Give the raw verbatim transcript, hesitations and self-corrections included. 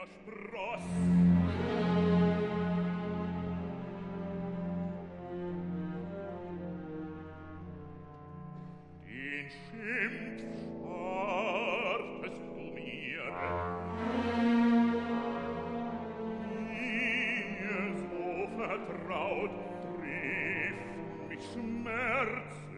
Spross. Den Schimpf schartest du mir, mir so vertraut, triff mich Schmerz